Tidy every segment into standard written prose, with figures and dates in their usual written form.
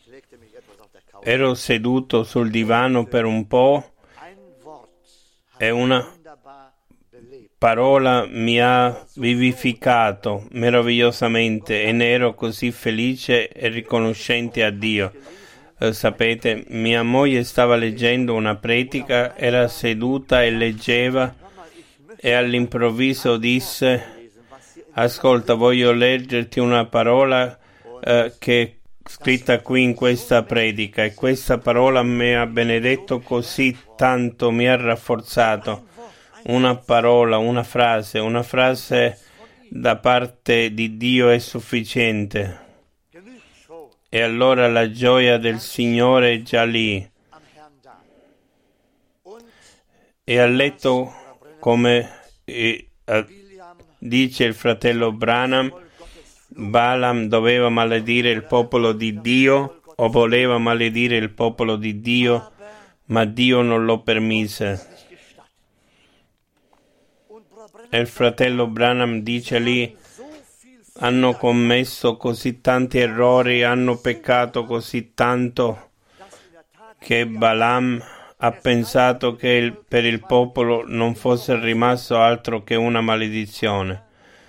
Ero seduto sul divano per un po' e una parola mi ha vivificato meravigliosamente e ne ero così felice e riconoscente a Dio. Sapete, mia moglie stava leggendo una predica, era seduta e leggeva e all'improvviso disse: ascolta, voglio leggerti una parola che è scritta qui in questa predica, e questa parola mi ha benedetto così tanto, mi ha rafforzato. Una parola, una frase da parte di Dio è sufficiente. E allora la gioia del Signore è già lì. E ha letto come dice il fratello Branham, Balaam doveva maledire il popolo di Dio o voleva maledire il popolo di Dio, ma Dio non lo permise. E il fratello Branham dice lì: hanno commesso così tanti errori, hanno peccato così tanto, che Balaam ha pensato che per il popolo non fosse rimasto altro che una maledizione.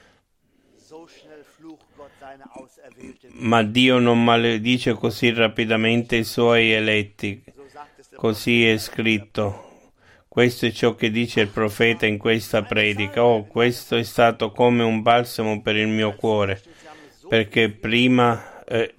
Ma Dio non maledice così rapidamente i suoi eletti. Così è scritto. Questo è ciò che dice il profeta in questa predica. Oh, questo è stato come un balsamo per il mio cuore, perché prima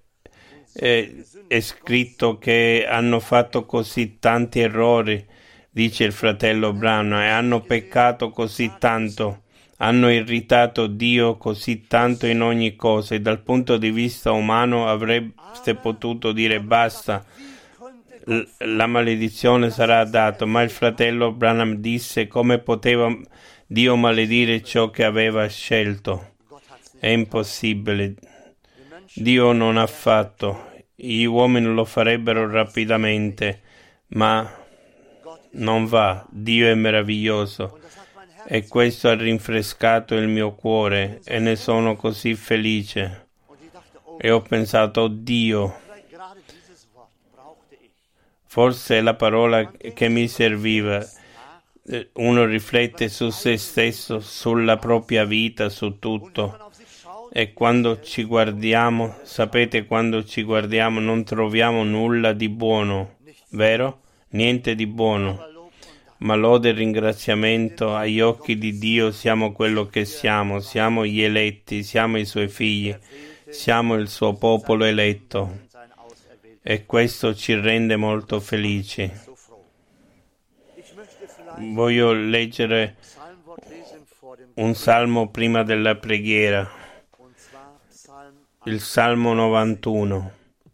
è scritto che hanno fatto così tanti errori, dice il fratello Branham, e hanno peccato così tanto, hanno irritato Dio così tanto in ogni cosa, e dal punto di vista umano avreste potuto dire basta, la maledizione sarà data, ma il fratello Branham disse: come poteva Dio maledire ciò che aveva scelto? È impossibile. Dio non ha fatto. Gli uomini lo farebbero rapidamente, ma non va. Dio è meraviglioso e questo ha rinfrescato il mio cuore e ne sono così felice. E ho pensato: oh Dio, forse è la parola che mi serviva. Uno riflette su se stesso, sulla propria vita, su tutto. E quando ci guardiamo, sapete, quando ci guardiamo non troviamo nulla di buono, vero? Niente di buono. Ma lode e ringraziamento agli occhi di Dio siamo quello che siamo gli eletti, siamo i suoi figli, siamo il suo popolo eletto. E questo ci rende molto felici. Voglio leggere un salmo prima della preghiera. Il Salmo 91.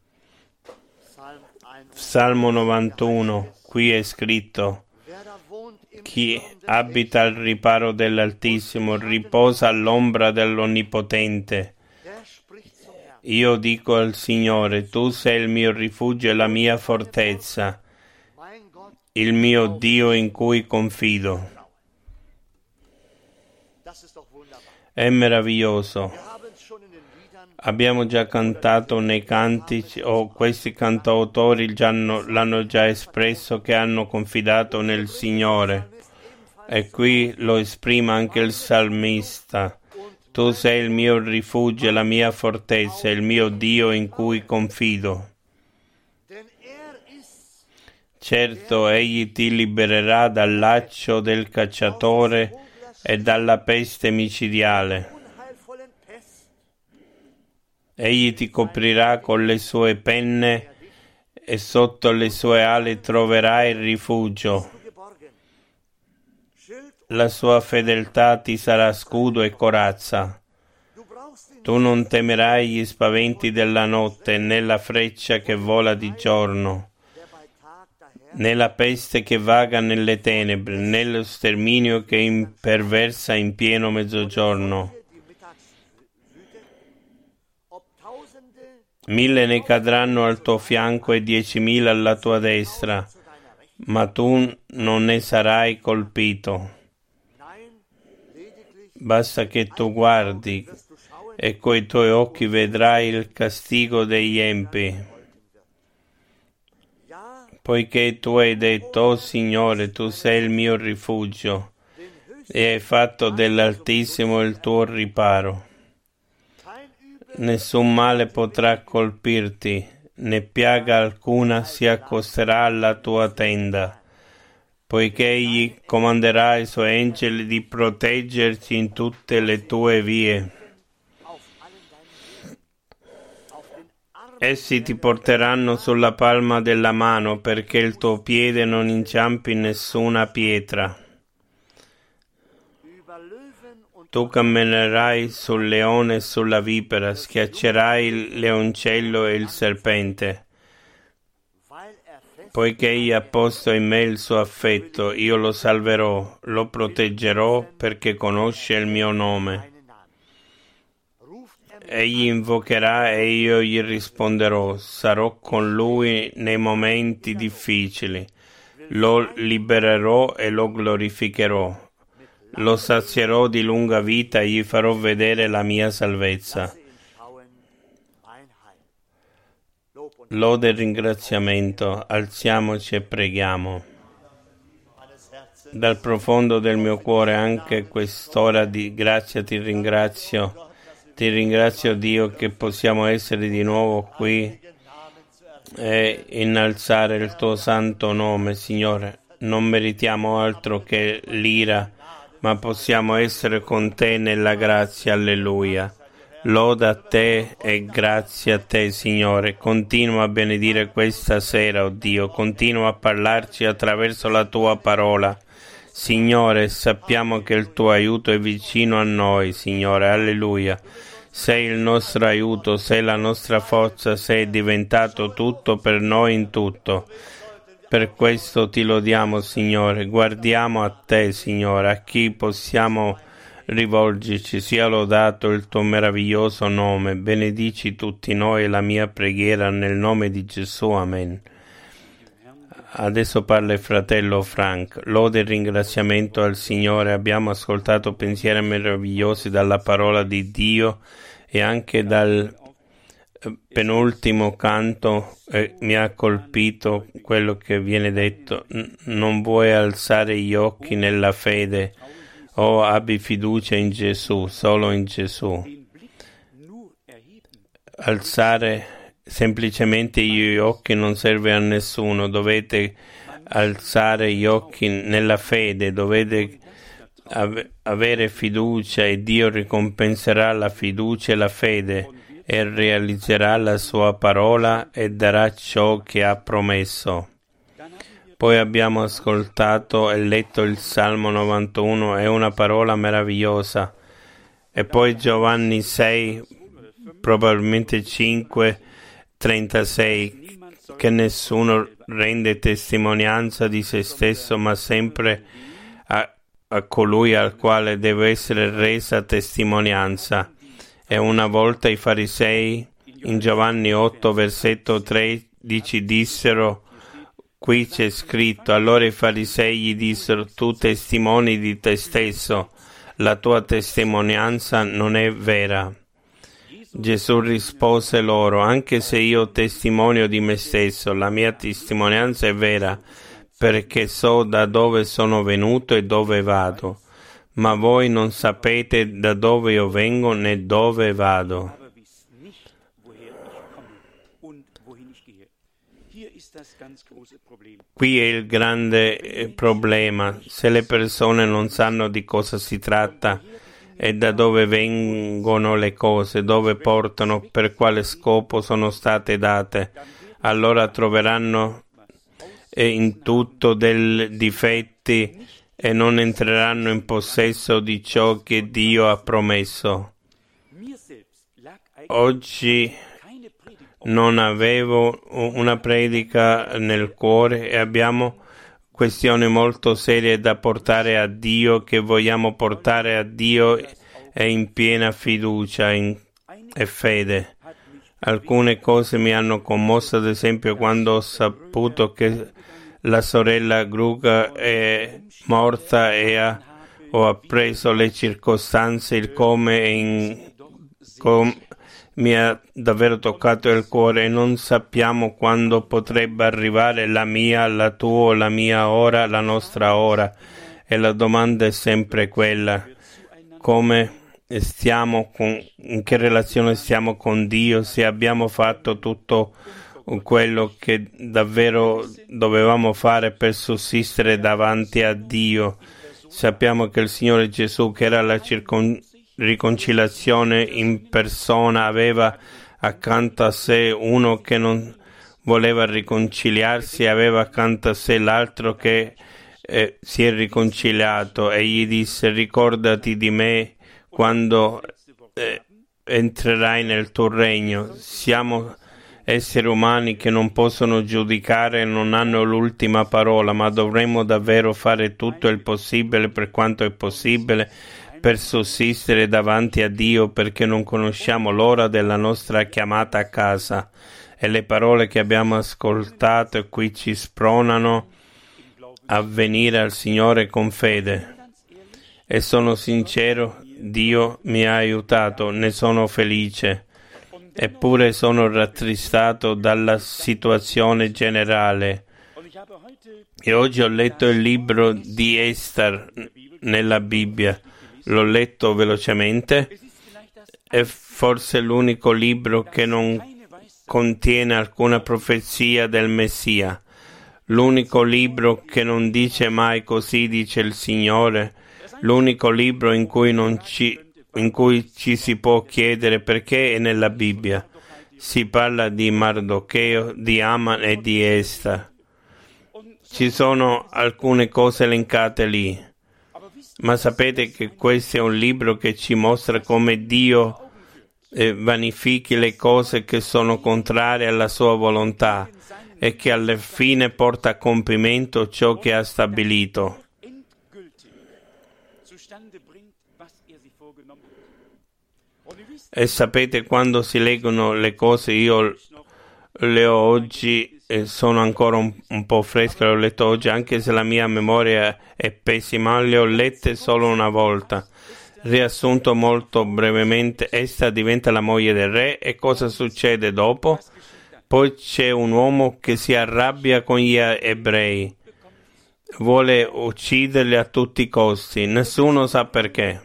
Salmo 91, qui è scritto: chi abita al riparo dell'Altissimo riposa all'ombra dell'Onnipotente. Io dico al Signore: tu sei il mio rifugio e la mia fortezza, il mio Dio in cui confido. È meraviglioso. Abbiamo già cantato nei cantici, questi cantautori l'hanno già espresso, che hanno confidato nel Signore. E qui lo esprime anche il salmista: tu sei il mio rifugio e la mia fortezza, il mio Dio in cui confido. Certo, egli ti libererà dal laccio del cacciatore e dalla peste micidiale. Egli ti coprirà con le sue penne e sotto le sue ali troverai rifugio. La sua fedeltà ti sarà scudo e corazza. Tu non temerai gli spaventi della notte, né la freccia che vola di giorno, né la peste che vaga nelle tenebre, né lo sterminio che imperversa in pieno mezzogiorno. 1000 ne cadranno al tuo fianco e 10.000 alla tua destra, ma tu non ne sarai colpito. Basta che tu guardi e coi tuoi occhi vedrai il castigo degli empi. poiché tu hai detto, oh Signore, tu sei il mio rifugio e hai fatto dell'Altissimo il tuo riparo. Nessun male potrà colpirti, né piaga alcuna si accosterà alla tua tenda, poiché egli comanderà ai suoi angeli di proteggerti in tutte le tue vie. Essi ti porteranno sulla palma della mano, perché il tuo piede non inciampi in nessuna pietra. Tu camminerai sul leone e sulla vipera, schiaccerai il leoncello e il serpente. Poiché egli ha posto in me il suo affetto, io lo salverò, lo proteggerò perché conosce il mio nome. Egli invocherà e io gli risponderò, sarò con lui nei momenti difficili, lo libererò e lo glorificherò. Lo sazierò di lunga vita e gli farò vedere la mia salvezza. Lode e ringraziamento, alziamoci e preghiamo. Dal profondo del mio cuore anche quest'ora di grazia ti ringrazio. Ti ringrazio Dio che possiamo essere di nuovo qui e innalzare il tuo santo nome, Signore. Non meritiamo altro che l'ira, ma possiamo essere con te nella grazia, alleluia. Loda a te e grazie a te, Signore. Continua a benedire questa sera, oh Dio. Continua a parlarci attraverso la tua parola. Signore, sappiamo che il tuo aiuto è vicino a noi, Signore. Alleluia. Sei il nostro aiuto, sei la nostra forza, sei diventato tutto per noi in tutto. Per questo ti lodiamo, Signore. Guardiamo a te, Signore, a chi possiamo rivolgerci. Sia lodato il tuo meraviglioso nome. Benedici tutti noi, la mia preghiera nel nome di Gesù. Amen. Adesso parla il fratello Frank. Lode e ringraziamento al Signore. Abbiamo ascoltato pensieri meravigliosi dalla parola di Dio e anche dal penultimo canto mi ha colpito quello che viene detto. Non vuoi alzare gli occhi nella fede, o abbi fiducia in Gesù, solo in Gesù. Alzare semplicemente gli occhi non serve a nessuno, dovete alzare gli occhi nella fede, dovete avere fiducia e Dio ricompenserà la fiducia e la fede e realizzerà la sua parola e darà ciò che ha promesso. Poi abbiamo ascoltato e letto il Salmo 91, è una parola meravigliosa. E poi Giovanni 6, probabilmente 5, 36, che nessuno rende testimonianza di se stesso, ma sempre a colui al quale deve essere resa testimonianza. E una volta i farisei, in Giovanni 8, versetto 13, dissero, qui c'è scritto, allora i farisei gli dissero, tu testimoni di te stesso, la tua testimonianza non è vera. Gesù rispose loro, anche se io testimonio di me stesso, la mia testimonianza è vera, perché so da dove sono venuto e dove vado, ma voi non sapete da dove io vengo né dove vado. Qui è il grande problema, se le persone non sanno di cosa si tratta e da dove vengono le cose, dove portano, per quale scopo sono state date, allora troveranno in tutto dei difetti e non entreranno in possesso di ciò che Dio ha promesso. Oggi non avevo una predica nel cuore e abbiamo questioni molto serie da portare a Dio, che vogliamo portare a Dio e in piena fiducia e fede. Alcune cose mi hanno commosso, ad esempio quando ho saputo che la sorella Gruga è morta e ho appreso le circostanze, il come mi ha davvero toccato il cuore e non sappiamo quando potrebbe arrivare la mia, la tua, la mia ora, la nostra ora. E la domanda è sempre quella: come stiamo in che relazione stiamo con Dio, se abbiamo fatto tutto quello che davvero dovevamo fare per sussistere davanti a Dio. Sappiamo che il Signore Gesù, che era la riconciliazione in persona, aveva accanto a sé uno che non voleva riconciliarsi, aveva accanto a sé l'altro che si è riconciliato, e gli disse: ricordati di me quando entrerai nel tuo regno. Siamo esseri umani che non possono giudicare, non hanno l'ultima parola, ma dovremmo davvero fare tutto il possibile, per quanto è possibile, per sussistere davanti a Dio, perché non conosciamo l'ora della nostra chiamata a casa. E le parole che abbiamo ascoltato qui ci spronano a venire al Signore con fede. E sono sincero, Dio mi ha aiutato, ne sono felice. Eppure sono rattristato dalla situazione generale. E oggi ho letto il libro di Esther nella Bibbia. L'ho letto velocemente. È forse l'unico libro che non contiene alcuna profezia del Messia. L'unico libro che non dice mai così dice il Signore. L'unico libro in cui ci si può chiedere perché è nella Bibbia. Si parla di Mardocheo, di Aman e di Esther. Ci sono alcune cose elencate lì, ma sapete che questo è un libro che ci mostra come Dio vanifichi le cose che sono contrarie alla sua volontà e che alla fine porta a compimento ciò che ha stabilito. E sapete, quando si leggono le cose, io le ho oggi, sono ancora un po' fresche, le ho letto oggi, anche se la mia memoria è pessima, le ho lette solo una volta. Riassunto molto brevemente: Esther diventa la moglie del re, e cosa succede dopo? Poi c'è un uomo che si arrabbia con gli ebrei, vuole ucciderli a tutti i costi, nessuno sa perché.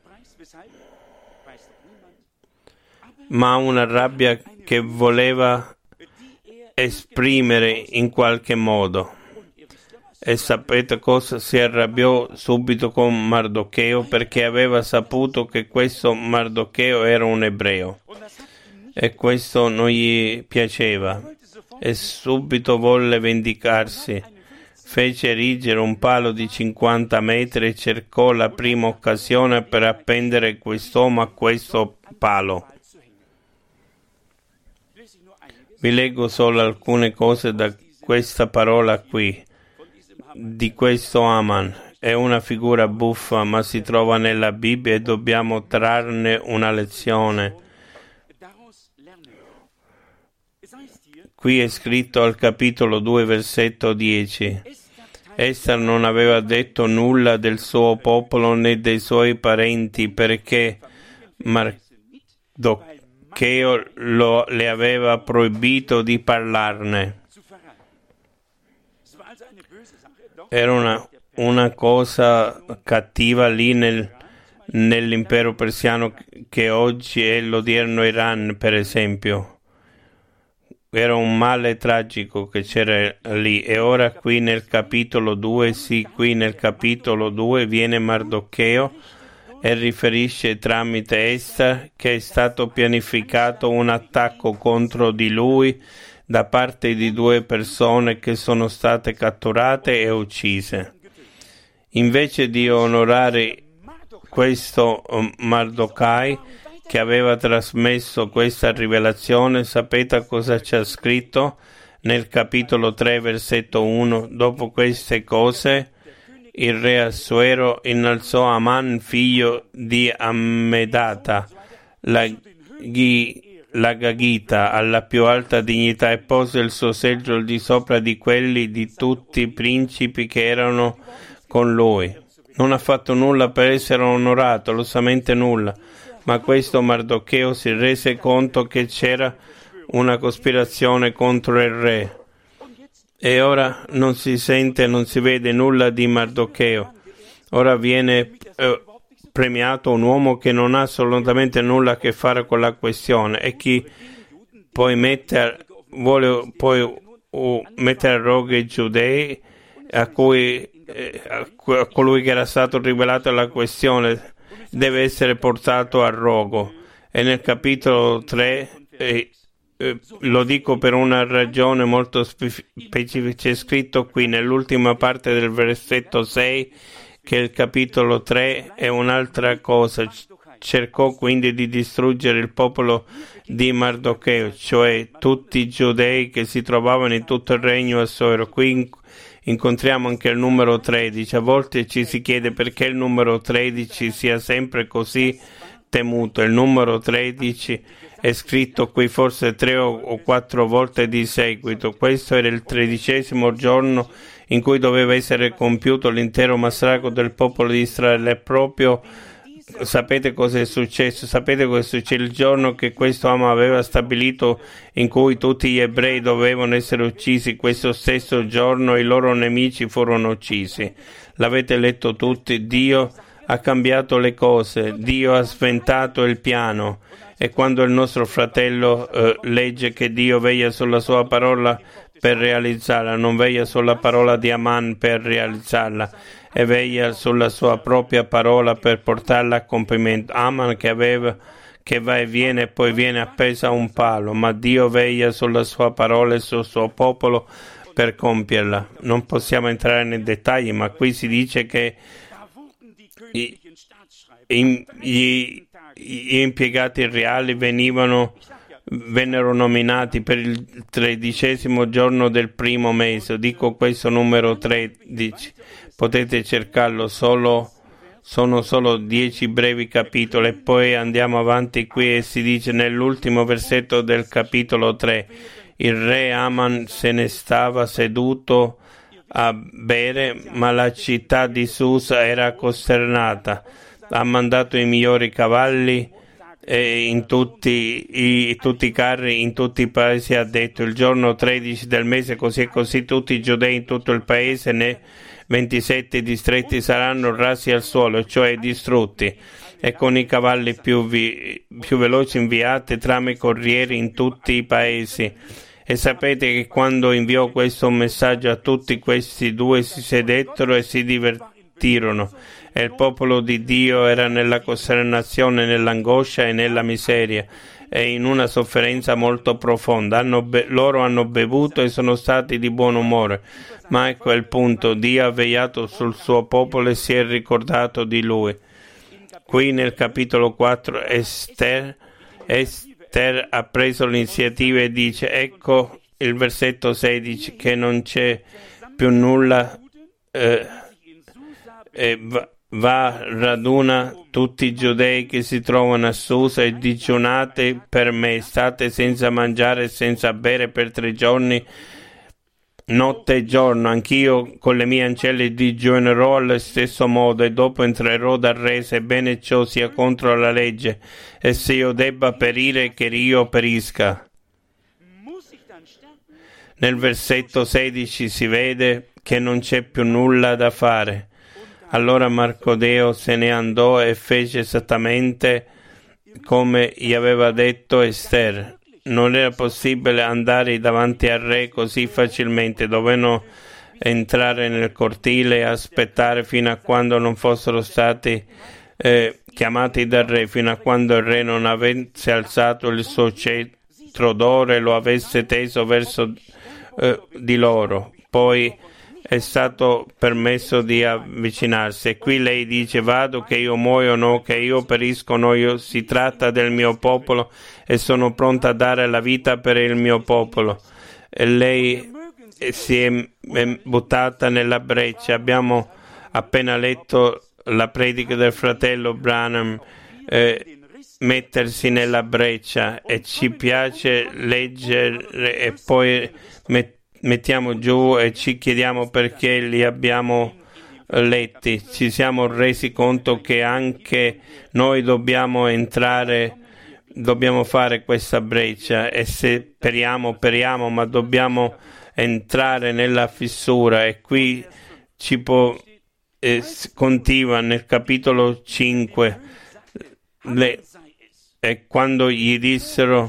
Ma una rabbia che voleva esprimere in qualche modo. E sapete cosa? Si arrabbiò subito con Mardocheo, perché aveva saputo che questo Mardocheo era un ebreo e questo non gli piaceva, e subito volle vendicarsi. Fece erigere un palo di 50 metri e cercò la prima occasione per appendere quest'uomo a questo palo. Vi leggo solo alcune cose da questa parola qui, di questo Aman. È una figura buffa, ma si trova nella Bibbia e dobbiamo trarne una lezione. Qui è scritto al capitolo 2, versetto 10. Esther non aveva detto nulla del suo popolo né dei suoi parenti, perché Mardocheo le aveva proibito di parlarne. Era una cosa cattiva lì nell'impero persiano, che oggi è l'odierno Iran, per esempio. Era un male tragico che c'era lì. E ora qui nel capitolo 2, qui nel capitolo 2 viene Mardocheo e riferisce tramite Esther che è stato pianificato un attacco contro di lui da parte di 2 persone che sono state catturate e uccise. Invece di onorare questo Mardochai che aveva trasmesso questa rivelazione, sapete cosa c'è scritto nel capitolo 3, versetto 1? Dopo queste cose, il re Assuero innalzò Aman, figlio di Ammedata, la Gagita, alla più alta dignità, e pose il suo seggio al di sopra di quelli di tutti i principi che erano con lui. Non ha fatto nulla per essere onorato, assolutamente nulla. Ma questo Mardocheo si rese conto che c'era una cospirazione contro il re. E ora non si sente, non si vede nulla di Mardocheo. Ora viene premiato un uomo che non ha assolutamente nulla a che fare con la questione, e chi poi vuole poi mettere a rogo i giudei a colui che era stato rivelato la questione deve essere portato a rogo. E nel capitolo 3 lo dico per una ragione molto specifica, c'è scritto qui nell'ultima parte del versetto 6 che il capitolo 3 è un'altra cosa. Cercò quindi di distruggere il popolo di Mardocheo, cioè tutti i giudei che si trovavano in tutto il regno assoro. Qui incontriamo anche il numero 13. A volte ci si chiede perché il numero 13 sia sempre così temuto. Il numero 13 è scritto qui forse 3 o 4 volte di seguito. Questo era il 13° giorno in cui doveva essere compiuto l'intero massacro del popolo di Israele. E proprio sapete cosa è successo? Sapete cosa è successo? Il giorno che questo uomo aveva stabilito in cui tutti gli ebrei dovevano essere uccisi, questo stesso giorno i loro nemici furono uccisi. L'avete letto tutti? Dio ha cambiato le cose, Dio ha sventato il piano. E quando il nostro fratello legge che Dio veglia sulla sua parola per realizzarla, non veglia sulla parola di Aman per realizzarla, e veglia sulla sua propria parola per portarla a compimento. Aman che va e viene e poi viene appesa a un palo, ma Dio veglia sulla sua parola e sul suo popolo per compierla. Non possiamo entrare nei dettagli, ma qui si dice che gli impiegati reali vennero nominati per il 13° giorno del primo mese. Dico questo numero 13, potete cercarlo, sono solo 10 brevi capitoli, e poi andiamo avanti qui e si dice nell'ultimo versetto del capitolo 3: il re Aman se ne stava seduto a bere, ma la città di Susa era costernata. Ha mandato i migliori cavalli in tutti i carri, in tutti i paesi. Ha detto: il giorno 13 del mese così e così tutti i giudei in tutto il paese nei 27 distretti saranno rasi al suolo, cioè distrutti, e con i cavalli più veloci inviati tramite corrieri in tutti i paesi. E sapete che quando inviò questo messaggio a tutti, questi due si sedettero e si divertirono, e il popolo di Dio era nella costernazione, nell'angoscia e nella miseria e in una sofferenza molto profonda. Loro hanno bevuto e sono stati di buon umore, ma ecco il punto: Dio ha vegliato sul suo popolo e si è ricordato di lui. Qui nel capitolo 4 Esther ha preso l'iniziativa e dice, ecco il versetto 16, che non c'è più nulla, raduna tutti i giudei che si trovano a Susa e digiunate per me, state senza mangiare e senza bere per 3 giorni, notte e giorno. Anch'io con le mie ancelle digiunerò allo stesso modo, e dopo entrerò dal re, sebbene ciò sia contro la legge, e se io debba perire, che io perisca. Nel versetto 16 si vede che non c'è più nulla da fare. Allora Marcodeo se ne andò e fece esattamente come gli aveva detto Esther. Non era possibile andare davanti al re così facilmente, dovevano entrare nel cortile e aspettare fino a quando non fossero stati chiamati dal re, fino a quando il re non avesse alzato il suo cetro d'oro e lo avesse teso verso di loro. Poi è stato permesso di avvicinarsi, e qui lei dice: vado, che io muoio, no, che io perisco, no, si tratta del mio popolo e sono pronta a dare la vita per il mio popolo. E lei si è buttata nella breccia. Abbiamo appena letto la predica del fratello Branham, mettersi nella breccia, e ci piace leggere e poi mettiamo giù e ci chiediamo perché li abbiamo letti, ci siamo resi conto che anche noi dobbiamo fare questa breccia, e se periamo, ma dobbiamo entrare nella fissura. E qui continua nel capitolo 5, e quando gli dissero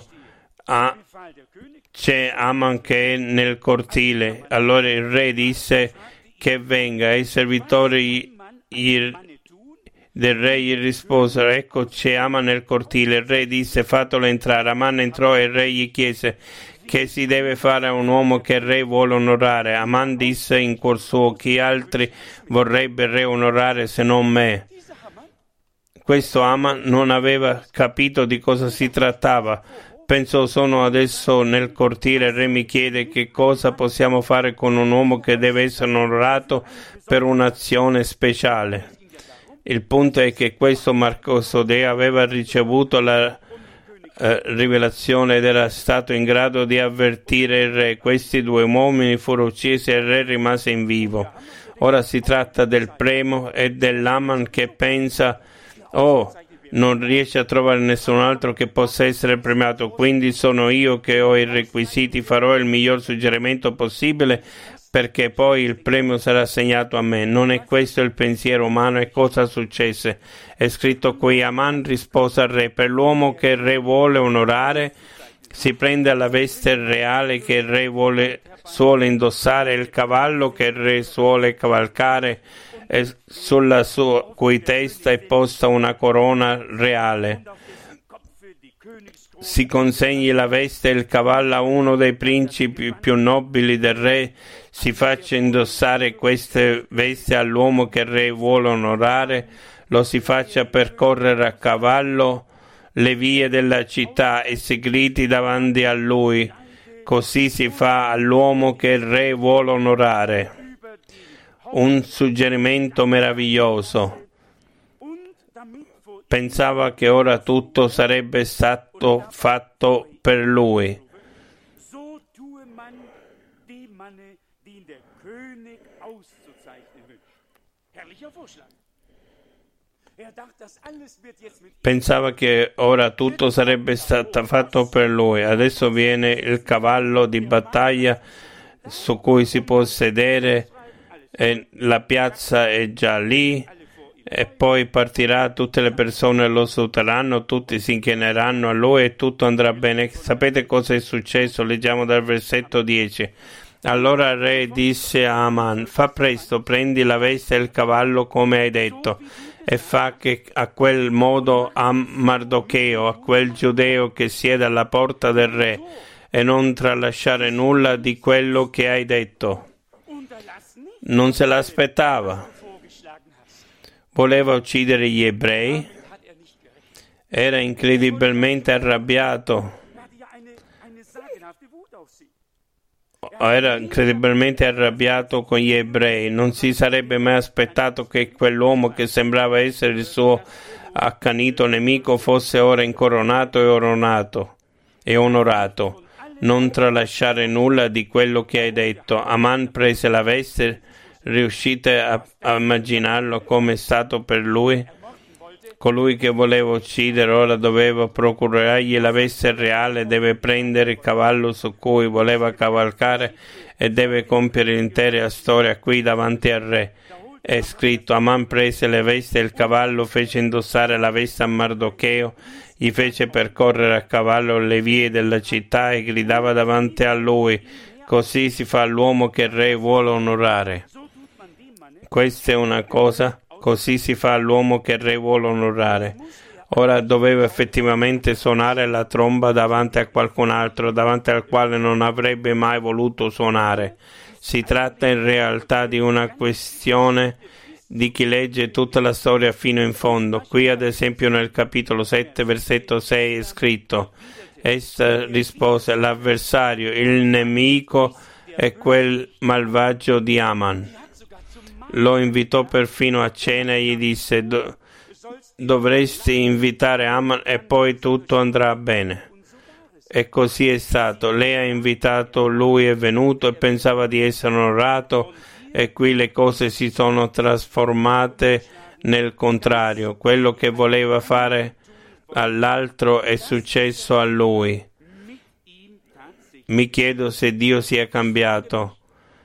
c'è Aman che è nel cortile, allora il re disse che venga, e i servitori del re gli risposero: ecco, c'è Aman nel cortile. Il re disse: fatelo entrare. Aman entrò e il re gli chiese: che si deve fare a un uomo che il re vuole onorare? Aman disse in cuor suo: chi altri vorrebbe il re onorare se non me? Questo Aman non aveva capito di cosa si trattava. Pensò: sono adesso nel cortile, il re mi chiede che cosa possiamo fare con un uomo che deve essere onorato per un'azione speciale. Il punto è che questo Marcoso Deo aveva ricevuto la rivelazione ed era stato in grado di avvertire il re. Questi due uomini furono uccisi e il re rimase in vivo. Ora si tratta del premio e dell'Aman che pensa: non riesce a trovare nessun altro che possa essere premiato, quindi sono io che ho i requisiti, farò il miglior suggerimento possibile perché poi il premio sarà assegnato a me. Non è questo il pensiero umano. E cosa successe? È scritto qui: Aman rispose al re: per l'uomo che il re vuole onorare si prende la veste reale che il re suole indossare, il cavallo che il re suole cavalcare, e sulla cui testa è posta una corona reale. Si consegni la veste e il cavallo a uno dei principi più nobili del re, si faccia indossare queste vesti all'uomo che il re vuole onorare, lo si faccia percorrere a cavallo le vie della città e si gridi davanti a lui: così si fa all'uomo che il re vuole onorare. Un suggerimento meraviglioso. Pensava che ora tutto sarebbe stato fatto per lui. Pensava che ora tutto sarebbe stato fatto per lui. Adesso viene il cavallo di battaglia su cui si può sedere, e la piazza è già lì, e poi partirà, tutte le persone lo saluteranno, tutti si inchineranno a lui e tutto andrà bene. Sapete cosa è successo? Leggiamo dal versetto 10. Allora il re disse a Aman: fa presto, prendi la veste e il cavallo come hai detto, e fa che a quel modo a Mardocheo, a quel giudeo che siede alla porta del re, e non tralasciare nulla di quello che hai detto. Non se l'aspettava. Voleva uccidere gli ebrei. Era incredibilmente arrabbiato. Era incredibilmente arrabbiato con gli ebrei. Non si sarebbe mai aspettato che quell'uomo che sembrava essere il suo accanito nemico fosse ora incoronato e onorato. Non tralasciare nulla di quello che hai detto. Aman prese la veste. Riuscite a immaginarlo come è stato per lui? Colui che voleva uccidere ora doveva procurargli la veste reale, deve prendere il cavallo su cui voleva cavalcare e deve compiere l'intera storia qui davanti al re. È scritto: Aman prese le vesti e il cavallo, fece indossare la veste a Mardocheo, gli fece percorrere a cavallo le vie della città e gridava davanti a lui: così si fa all'uomo che il re vuole onorare. Questa è una cosa, così si fa all'uomo che il re vuole onorare. Ora doveva effettivamente suonare la tromba davanti a qualcun altro, davanti al quale non avrebbe mai voluto suonare. Si tratta in realtà di una questione di chi legge tutta la storia fino in fondo. Qui ad esempio nel capitolo 7, versetto 6 è scritto: essa rispose: l'avversario, il nemico è quel malvagio di Aman. Lo invitò perfino a cena e gli disse: dovresti invitare Aman e poi tutto andrà bene. E così è stato. Lei ha invitato, lui è venuto e pensava di essere onorato, e qui le cose si sono trasformate nel contrario. Quello che voleva fare all'altro è successo a lui. Mi chiedo se Dio sia cambiato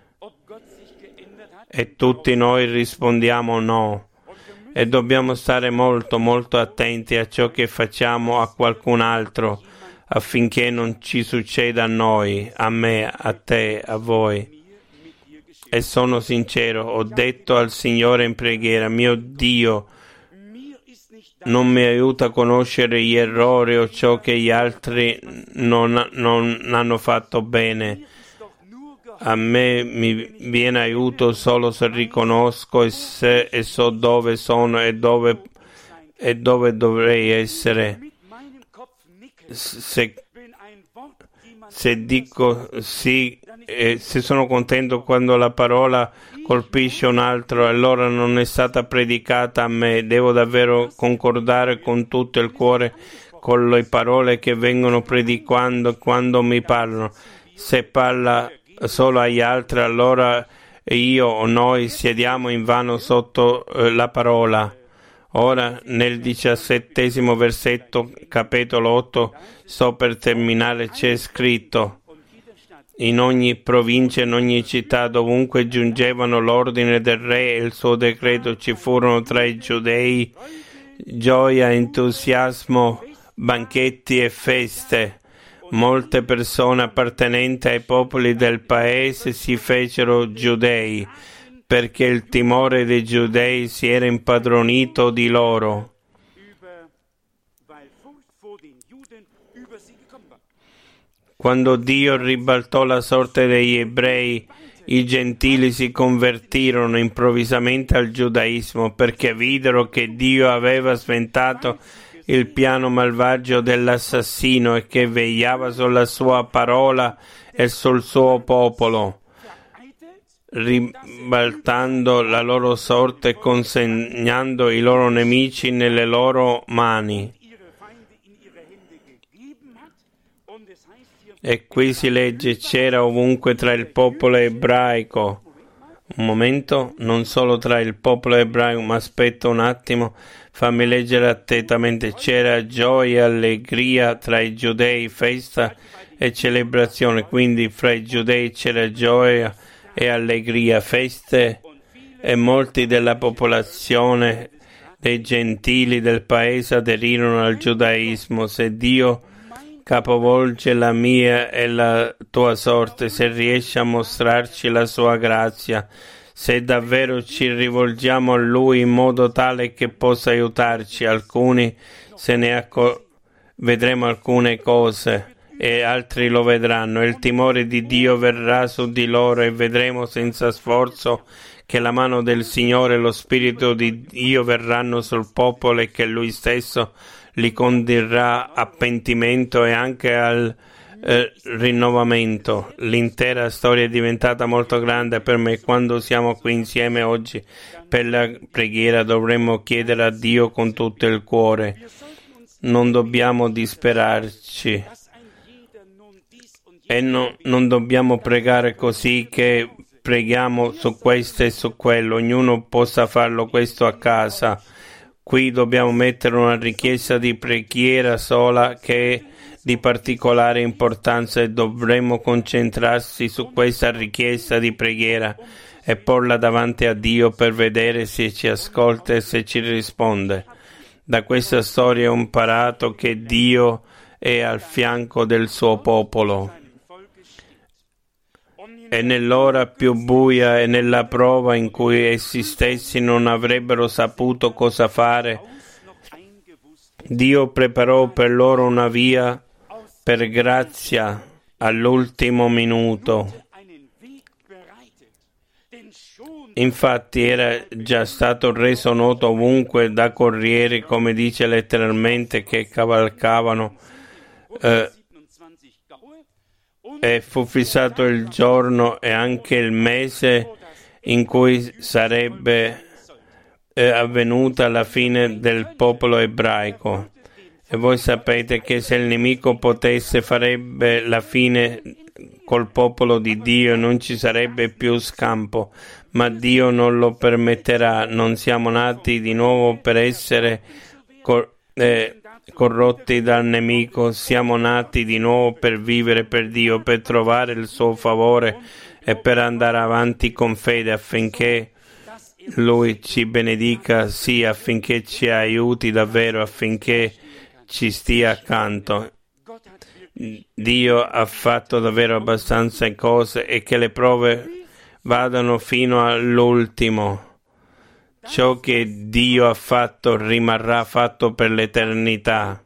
e tutti noi rispondiamo no. E dobbiamo stare molto, molto attenti a ciò che facciamo a qualcun altro affinché non ci succeda a noi, a me, a te, a voi. E sono sincero, ho detto al Signore in preghiera, mio Dio, non mi aiuta a conoscere gli errori o ciò che gli altri non hanno fatto bene. A me mi viene aiuto solo se riconosco e so dove sono e dove dovrei essere. Se dico sì, se sono contento quando la parola colpisce un altro, allora non è stata predicata a me. Devo davvero concordare con tutto il cuore con le parole che vengono predicando quando mi parlano. Se parla solo agli altri, allora io o noi siediamo invano sotto la parola. Ora nel 17° versetto, capitolo 8, sto per terminare, c'è scritto: in ogni provincia, in ogni città, dovunque giungevano l'ordine del re e il suo decreto, ci furono tra i giudei gioia, entusiasmo, banchetti e feste. Molte persone appartenenti ai popoli del paese si fecero giudei, perché il timore dei giudei si era impadronito di loro. Quando Dio ribaltò la sorte degli ebrei, i gentili si convertirono improvvisamente al giudaismo perché videro che Dio aveva sventato il piano malvagio dell'assassino e che vegliava sulla sua parola e sul suo popolo, ribaltando la loro sorte e consegnando i loro nemici nelle loro mani. E qui si legge: c'era ovunque tra il popolo ebraico. Un momento, non solo tra il popolo ebraico, ma aspetta un attimo, fammi leggere attentamente. C'era gioia e allegria tra i giudei, festa e celebrazione. Quindi fra i giudei c'era gioia e allegria, feste, e molti della popolazione dei gentili del paese aderirono al giudaismo. Se Dio capovolge la mia e la tua sorte, se riesce a mostrarci la sua grazia, se davvero ci rivolgiamo a Lui in modo tale che possa aiutarci, vedremo alcune cose e altri lo vedranno. Il timore di Dio verrà su di loro e vedremo senza sforzo che la mano del Signore e lo Spirito di Dio verranno sul popolo e che Lui stesso li condurrà a pentimento e anche al rinnovamento. L'intera storia è diventata molto grande per me. Quando siamo qui insieme oggi per la preghiera dovremmo chiedere a Dio con tutto il cuore. Non dobbiamo disperarci e non dobbiamo pregare così che preghiamo su questo e su quello. Ognuno possa farlo questo a casa. Qui dobbiamo mettere una richiesta di preghiera sola che è di particolare importanza e dovremmo concentrarsi su questa richiesta di preghiera e porla davanti a Dio per vedere se ci ascolta e se ci risponde. Da questa storia ho imparato che Dio è al fianco del suo popolo. E nell'ora più buia e nella prova in cui essi stessi non avrebbero saputo cosa fare, Dio preparò per loro una via per grazia all'ultimo minuto. Infatti era già stato reso noto ovunque da corrieri, come dice letteralmente, che cavalcavano, e fu fissato il giorno e anche il mese in cui sarebbe avvenuta la fine del popolo ebraico. E voi sapete che se il nemico potesse farebbe la fine col popolo di Dio e non ci sarebbe più scampo, ma Dio non lo permetterà. Non siamo nati di nuovo per essere corrotti dal nemico, siamo nati di nuovo per vivere per Dio, per trovare il suo favore e per andare avanti con fede affinché Lui ci benedica, sì, affinché ci aiuti davvero, affinché ci stia accanto. Dio ha fatto davvero abbastanza cose e che le prove vadano fino all'ultimo. Ciò che Dio ha fatto rimarrà fatto per l'eternità.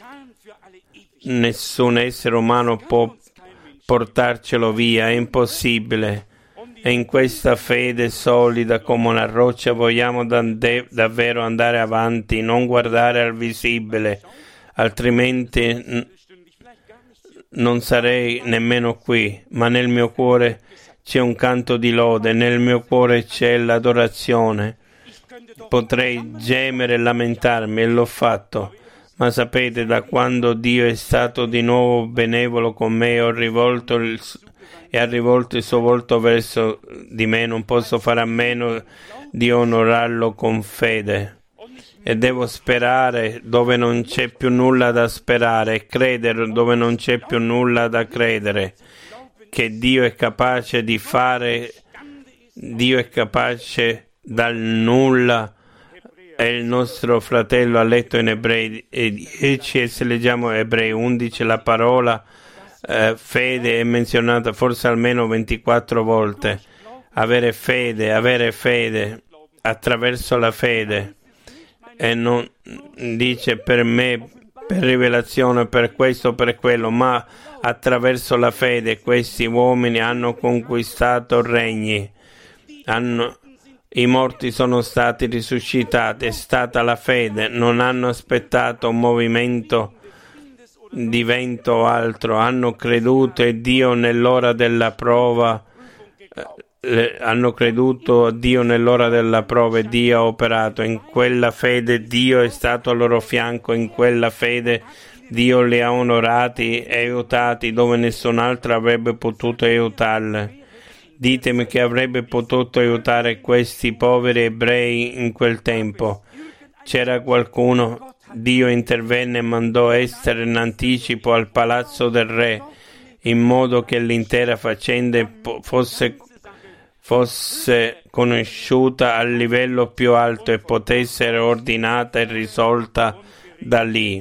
Nessun essere umano può portarcelo via, è impossibile. E in questa fede solida come una roccia vogliamo davvero andare avanti, non guardare al visibile, altrimenti non sarei nemmeno qui, ma nel mio cuore c'è un canto di lode, nel mio cuore c'è l'adorazione. Potrei gemere e lamentarmi, e l'ho fatto, ma sapete, da quando Dio è stato di nuovo benevolo con me, ha rivolto il suo volto verso di me, non posso fare a meno di onorarlo con fede. E devo sperare dove non c'è più nulla da sperare e credere dove non c'è più nulla da credere, che Dio è capace di fare, Dio è capace dal nulla. E il nostro fratello ha letto in Ebrei 10 e se leggiamo Ebrei 11 la parola fede è menzionata forse almeno 24 volte. Avere fede attraverso la fede. E non dice per me, per rivelazione, per questo, per quello, ma attraverso la fede questi uomini hanno conquistato regni, i morti sono stati risuscitati, è stata la fede, non hanno aspettato un movimento di vento o altro, hanno creduto e Dio nell'ora della prova. Hanno creduto a Dio nell'ora della prova e Dio ha operato. In quella fede Dio è stato al loro fianco, in quella fede Dio li ha onorati e aiutati dove nessun altro avrebbe potuto aiutarli. Ditemi che avrebbe potuto aiutare questi poveri ebrei in quel tempo. C'era qualcuno? Dio intervenne e mandò Ester in anticipo al palazzo del re, in modo che l'intera faccenda fosse conosciuta al livello più alto e potesse essere ordinata e risolta da lì.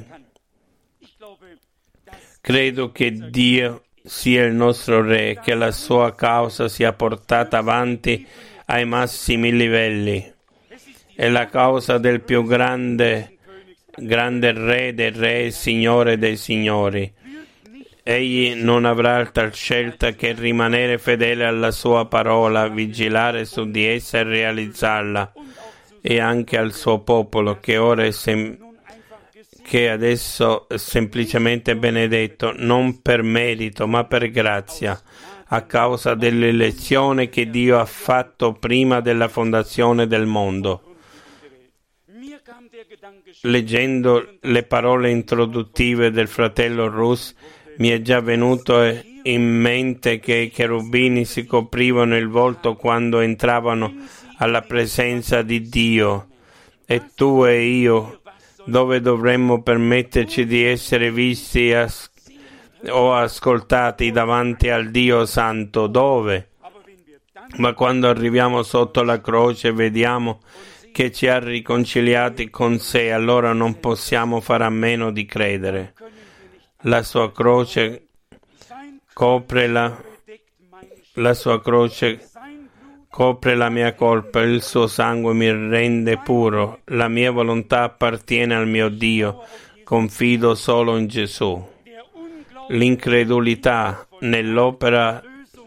Credo che Dio sia il nostro Re, che la sua causa sia portata avanti ai massimi livelli. È la causa del più grande Re dei Re, Signore dei Signori. Egli non avrà altra scelta che rimanere fedele alla sua parola, vigilare su di essa e realizzarla, e anche al suo popolo che ora che adesso è semplicemente benedetto, non per merito ma per grazia, a causa dell'elezione che Dio ha fatto prima della fondazione del mondo. Leggendo le parole introduttive del fratello Rus, mi è già venuto in mente che i cherubini si coprivano il volto quando entravano alla presenza di Dio. E tu e io, dove dovremmo permetterci di essere visti o ascoltati davanti al Dio Santo? Dove? Ma quando arriviamo sotto la croce vediamo che ci ha riconciliati con sé, allora non possiamo fare a meno di credere. La sua croce copre la mia colpa, il suo sangue mi rende puro, la mia volontà appartiene al mio Dio, confido solo in Gesù. L'incredulità nell'opera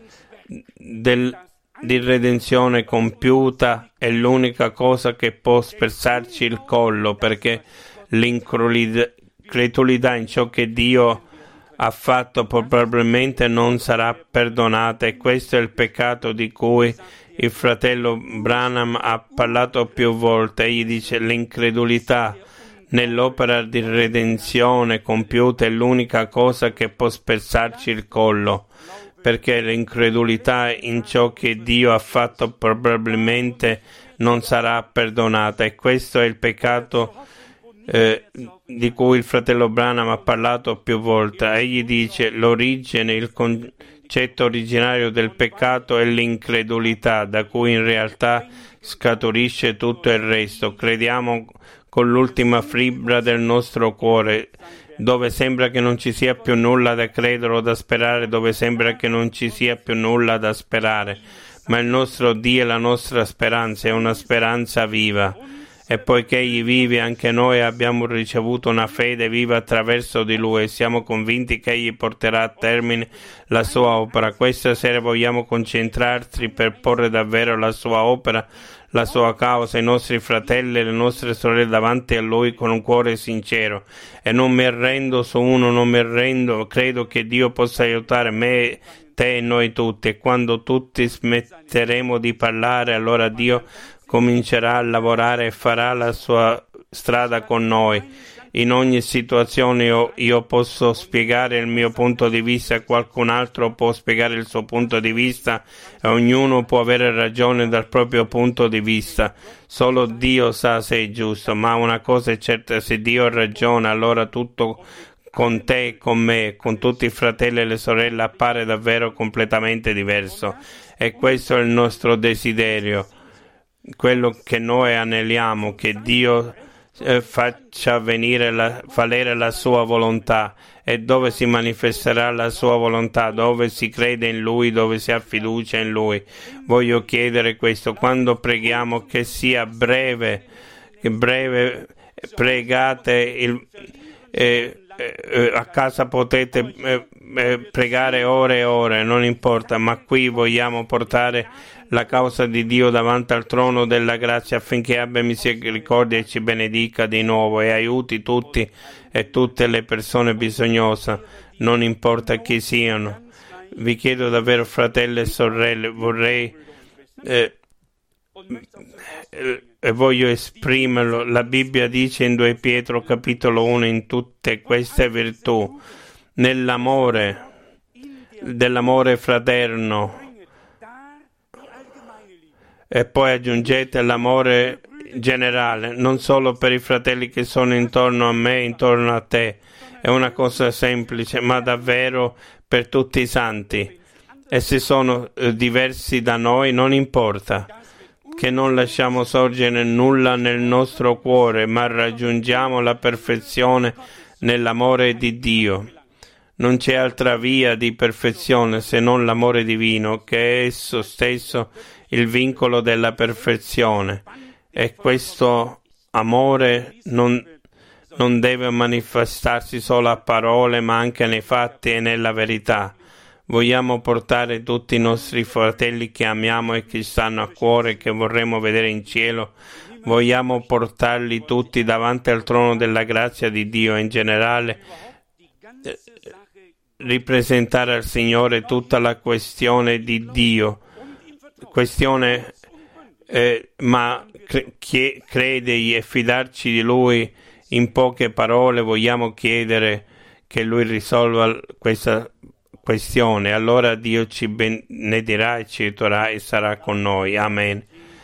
di redenzione compiuta è l'unica cosa che può spezzarci il collo, perché l'incredulità in ciò che Dio ha fatto probabilmente non sarà perdonata, e questo è il peccato di cui il fratello Branham ha parlato più volte. Egli dice l'incredulità nell'opera di redenzione compiuta è l'unica cosa che può spezzarci il collo, perché l'incredulità in ciò che Dio ha fatto probabilmente non sarà perdonata, e questo è il peccato di cui il fratello Branham ha parlato più volte. Egli dice: l'origine, il concetto originario del peccato è l'incredulità, da cui in realtà scaturisce tutto il resto. Crediamo con l'ultima fibra del nostro cuore, dove sembra che non ci sia più nulla da credere o da sperare, dove sembra che non ci sia più nulla da sperare. Ma il nostro Dio è la nostra speranza, è una speranza viva. E poiché Egli vive, anche noi abbiamo ricevuto una fede viva attraverso di Lui e siamo convinti che Egli porterà a termine la sua opera. Questa sera vogliamo concentrarci per porre davvero la sua opera, la sua causa, i nostri fratelli e le nostre sorelle davanti a Lui con un cuore sincero. E non mi arrendo su uno, non mi arrendo, credo che Dio possa aiutare me, te e noi tutti. E quando tutti smetteremo di parlare, allora Dio comincerà a lavorare e farà la sua strada con noi. In ogni situazione io posso spiegare il mio punto di vista, qualcun altro può spiegare il suo punto di vista e ognuno può avere ragione dal proprio punto di vista. Solo Dio sa se è giusto, ma una cosa è certa: se Dio ha ragione, allora tutto con te, con me, con tutti i fratelli e le sorelle appare davvero completamente diverso. E questo è il nostro desiderio, quello che noi aneliamo, che Dio faccia valere la sua volontà. E dove si manifesterà la sua volontà? Dove si crede in Lui, dove si ha fiducia in Lui. Voglio chiedere questo: quando preghiamo, che sia breve, pregate a casa potete pregare ore e ore, non importa, ma qui vogliamo portare la causa di Dio davanti al trono della grazia, affinché abbia misericordia e ci benedica di nuovo e aiuti tutti e tutte le persone bisognose, non importa chi siano. Vi chiedo davvero, fratelli e sorelle, vorrei e voglio esprimerlo. La Bibbia dice in 2 Pietro capitolo 1: in tutte queste virtù, dell'amore fraterno, e poi aggiungete l'amore generale, non solo per i fratelli che sono intorno a me, intorno a te. È una cosa semplice, ma davvero per tutti i santi. E se sono diversi da noi, non importa, che non lasciamo sorgere nulla nel nostro cuore, ma raggiungiamo la perfezione nell'amore di Dio. Non c'è altra via di perfezione se non l'amore divino, che è esso stesso il vincolo della perfezione. E questo amore non deve manifestarsi solo a parole, ma anche nei fatti e nella verità. Vogliamo portare tutti i nostri fratelli che amiamo e che stanno a cuore, che vorremmo vedere in cielo. Vogliamo portarli tutti davanti al trono della grazia di Dio e in generale ripresentare al Signore tutta la questione di Dio. Ma credegli e fidarci di Lui. In poche parole vogliamo chiedere che Lui risolva questa questione. Allora Dio ci benedirà e ci aiuterà e sarà con noi. Amen.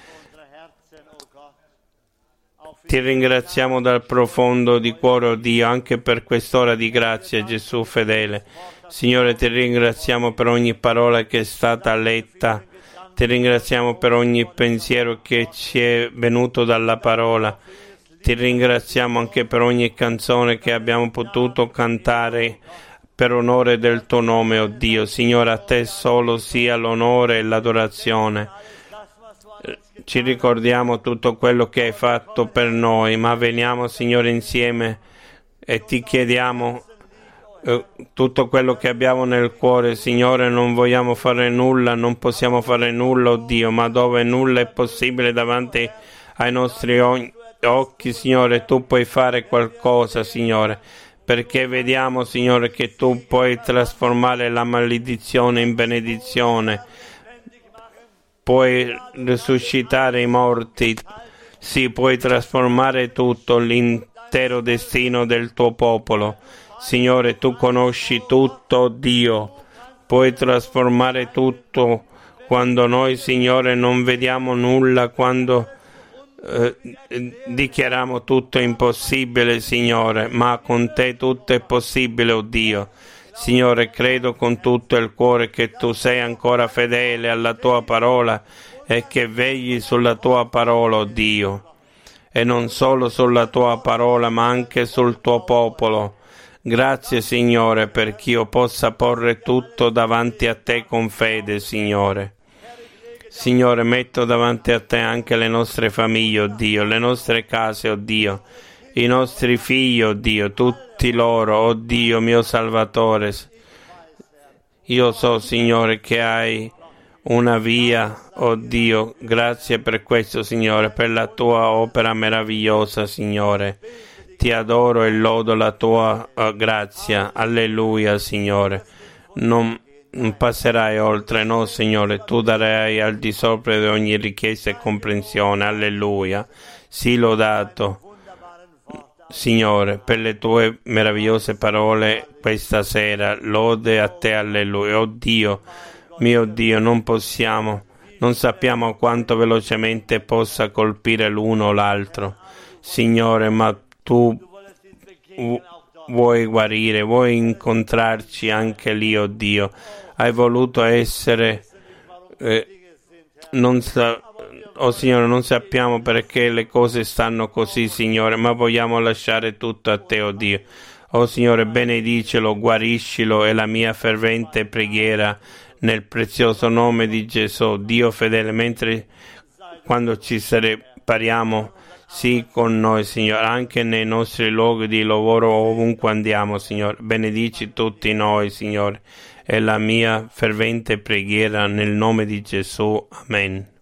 Ti ringraziamo dal profondo di cuore, oh Dio, anche per quest'ora di grazia, Gesù fedele. Signore, ti ringraziamo per ogni parola che è stata letta. Ti ringraziamo per ogni pensiero che ci è venuto dalla parola. Ti ringraziamo anche per ogni canzone che abbiamo potuto cantare per onore del tuo nome, oh Dio. Signore, a te solo sia l'onore e l'adorazione. Ci ricordiamo tutto quello che hai fatto per noi, ma veniamo, Signore, insieme e ti chiediamo tutto quello che abbiamo nel cuore. Signore, non vogliamo fare nulla, non possiamo fare nulla, oh Dio, ma dove nulla è possibile davanti ai nostri occhi, Signore, tu puoi fare qualcosa, Signore, perché vediamo, Signore, che tu puoi trasformare la maledizione in benedizione, puoi risuscitare i morti, sì, puoi trasformare tutto, l'intero destino del tuo popolo. Signore, tu conosci tutto, Dio. Puoi trasformare tutto quando noi, Signore, non vediamo nulla, quando dichiariamo tutto impossibile, Signore, ma con te tutto è possibile, oh Dio. Signore, credo con tutto il cuore che tu sei ancora fedele alla tua parola e che vegli sulla tua parola, oh Dio, e non solo sulla tua parola ma anche sul tuo popolo. Grazie, Signore, perché io possa porre tutto davanti a te con fede, Signore. Signore, metto davanti a te anche le nostre famiglie, oh Dio, le nostre case, oh Dio, i nostri figli, oh Dio, tutti loro, oh Dio mio Salvatore. Io so, Signore, che hai una via, oh Dio, grazie per questo, Signore, per la tua opera meravigliosa, Signore. Ti adoro e lodo la tua grazia, alleluia, Signore. Non passerai oltre, no, Signore, tu darai al di sopra di ogni richiesta e comprensione, alleluia. Sii lodato, Signore, per le tue meravigliose parole questa sera. Lode a te, alleluia. Oh Dio, mio Dio, non sappiamo quanto velocemente possa colpire l'uno o l'altro, Signore, ma tu vuoi guarire, vuoi incontrarci anche lì, oh Dio. Hai voluto essere oh Signore, non sappiamo perché le cose stanno così, Signore, ma vogliamo lasciare tutto a te, oh Dio. Oh Signore, benedicelo, guariscilo, è la mia fervente preghiera nel prezioso nome di Gesù, Dio fedele. Mentre quando ci separiamo, sii con noi, Signore, anche nei nostri luoghi di lavoro, ovunque andiamo, Signore. Benedici tutti noi, Signore. È la mia fervente preghiera nel nome di Gesù. Amen.